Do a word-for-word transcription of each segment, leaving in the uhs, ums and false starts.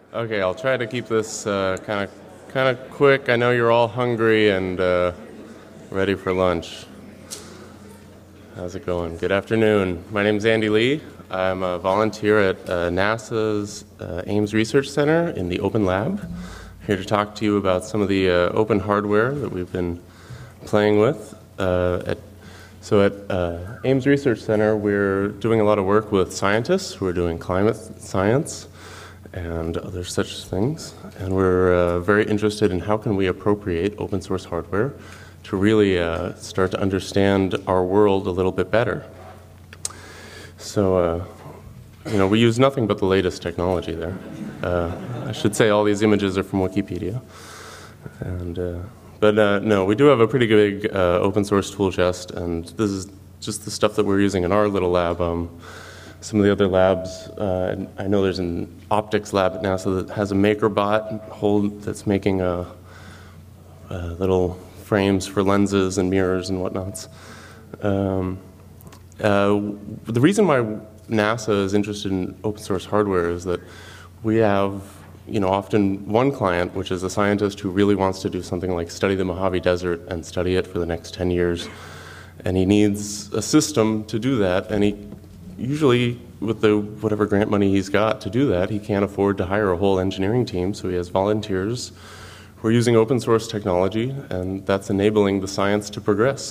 Okay, I'll try to keep this kind of kind of quick. I know you're all hungry and uh, ready for lunch. How's it going? Good afternoon. My name is Andy Lee. I'm a volunteer at uh, NASA's uh, Ames Research Center in the Open Lab. Here to talk to you about some of the uh, open hardware that we've been playing with. Uh, at, so at uh, Ames Research Center, we're doing a lot of work with scientists who are doing climate science and other such things. And we're uh, very interested in how can we appropriate open source hardware to really uh, start to understand our world a little bit better. So, uh, you know, we use nothing but the latest technology there. Uh, I should say all these images are from Wikipedia. And, uh, but uh, no, we do have a pretty big uh, open source tool chest, and this is just the stuff that we're using in our little lab. Um, some of the other labs, uh, I know there's an optics lab at NASA that has a MakerBot hold that's making a, a little frames for lenses and mirrors and whatnots. Um, uh, the reason why NASA is interested in open source hardware is that we have, you know, often one client, which is a scientist who really wants to do something like study the Mojave Desert and study it for the next ten years. And he needs a system to do that, and he usually, with the whatever grant money he's got to do that, he can't afford to hire a whole engineering team, so he has volunteers who are using open source technology, and that's enabling the science to progress.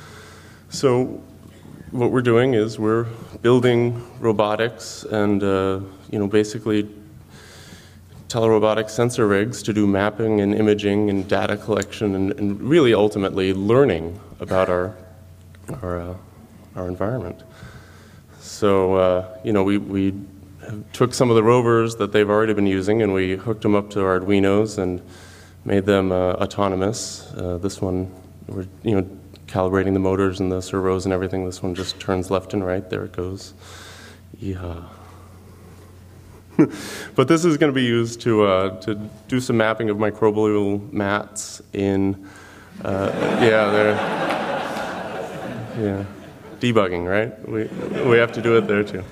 So what we're doing is we're building robotics and, uh, you know, basically telerobotic sensor rigs to do mapping and imaging and data collection and, and really ultimately learning about our, our, uh, our environment. So, uh, you know, we, we took some of the rovers that they've already been using and we hooked them up to our Arduinos and made them uh, autonomous. Uh, this one, we're, you know, calibrating the motors and the servos and everything. This one just turns left and right. There it goes. Yeah. But this is going to be used to, uh, to do some mapping of microbial mats in, uh, yeah, there, yeah. Debugging, right? We, we have to do it there too.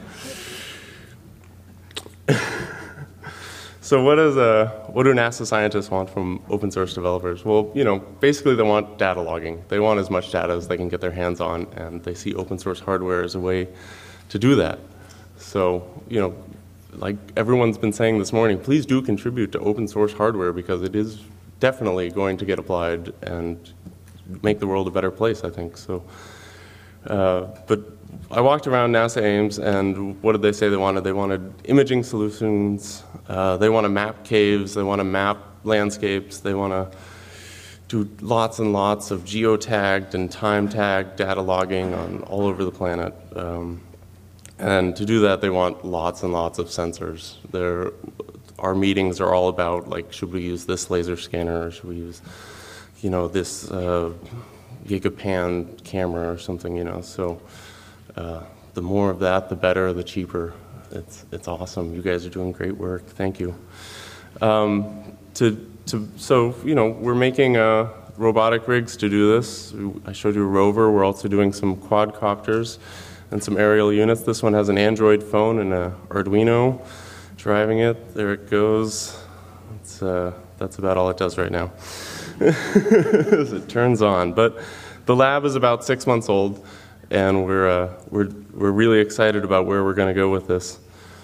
So what, is, uh, what do NASA scientists want from open source developers? Well, you know, basically they want data logging. They want as much data as they can get their hands on, and they see open source hardware as a way to do that. So, you know, like everyone's been saying this morning, please do contribute to open source hardware because it is definitely going to get applied and make the world a better place, I think. So. Uh, but I walked around NASA Ames, and what did they say they wanted? They wanted imaging solutions, uh, they want to map caves, they want to map landscapes, they want to do lots and lots of geotagged and time-tagged data logging on all over the planet. Um, and to do that, they want lots and lots of sensors. They're, our meetings are all about, like, should we use this laser scanner, or should we use, you know, this uh, Gigapan camera or something, you know. So uh, the more of that, the better, the cheaper. It's it's awesome. You guys are doing great work. Thank you. Um, to to so you know we're making uh, robotic rigs to do this. I showed you a rover. We're also doing some quadcopters and some aerial units. This one has an Android phone and an Arduino driving it. There it goes. It's, uh, that's about all it does right now. As it turns on. But the lab is about six months old, and we're uh, we're we're really excited about where we're going to go with this.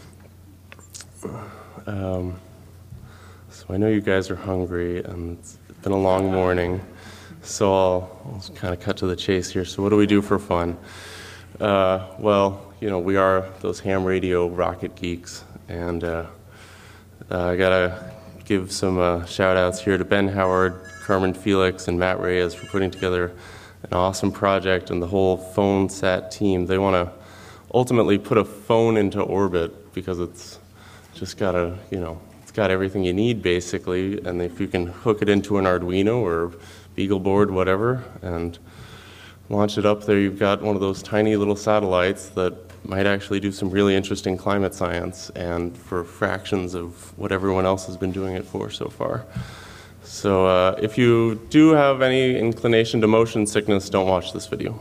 Um, so I know you guys are hungry, and it's been a long morning. So I'll, I'll kind of cut to the chase here. So what do we do for fun? Uh, well, you know, we are those ham radio rocket geeks, and uh, uh, I gotta give some uh, shout outs here to Ben Howard, Carmen Felix, and Matt Reyes for putting together an awesome project, and the whole PhoneSat team. They want to ultimately put a phone into orbit because it's just got a, you know, it's got everything you need basically, and if you can hook it into an Arduino or BeagleBoard, whatever, and launch it up there, you've got one of those tiny little satellites that might actually do some really interesting climate science, and for fractions of what everyone else has been doing it for so far. So uh, if you do have any inclination to motion sickness, don't watch this video.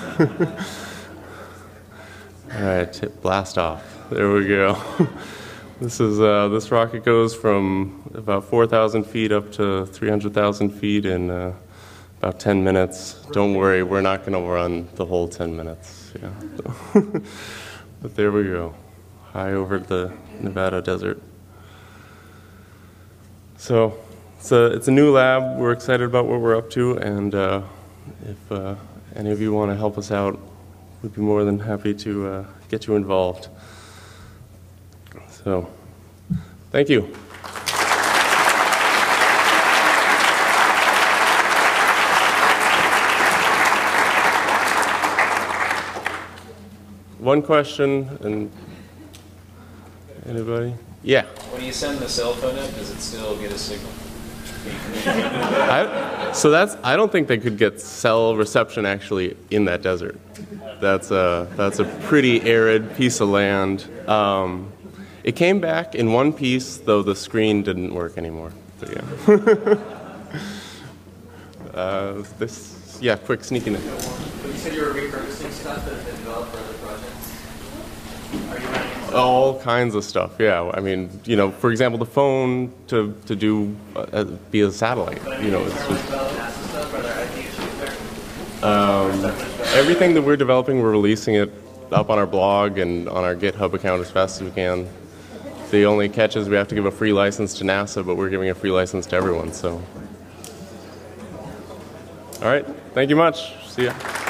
All right, blast off. There we go. This is uh, this rocket goes from about four thousand feet up to three hundred thousand feet in uh, about ten minutes. Don't worry, we're not going to run the whole ten minutes. Yeah. So but there we go, high over the Nevada desert. So it's a, it's a new lab. We're excited about what we're up to, and uh, if uh, any of you want to help us out, we'd be more than happy to uh, get you involved. So, thank you. One question, and anybody? Yeah. When you send the cell phone up, does it still get a signal? I, so that's. I don't think they could get cell reception actually in that desert. That's a that's a pretty arid piece of land. Um, It came back in one piece, though the screen didn't work anymore. So, yeah. uh, this, yeah, quick sneaking in. But you said you were repurposing stuff that had been developed for other projects. Are you running into All kinds of stuff, yeah. I mean, you know, for example, the phone to to do uh, be a satellite. But I mean, You know, in it's terms just, of developing NASA stuff, are there I D issues there? um, everything that we're developing, we're releasing it up on our blog and on our GitHub account as fast as we can. The only catch is we have to give a free license to NASA, but we're giving a free license to everyone, so. All right, thank you much. See ya.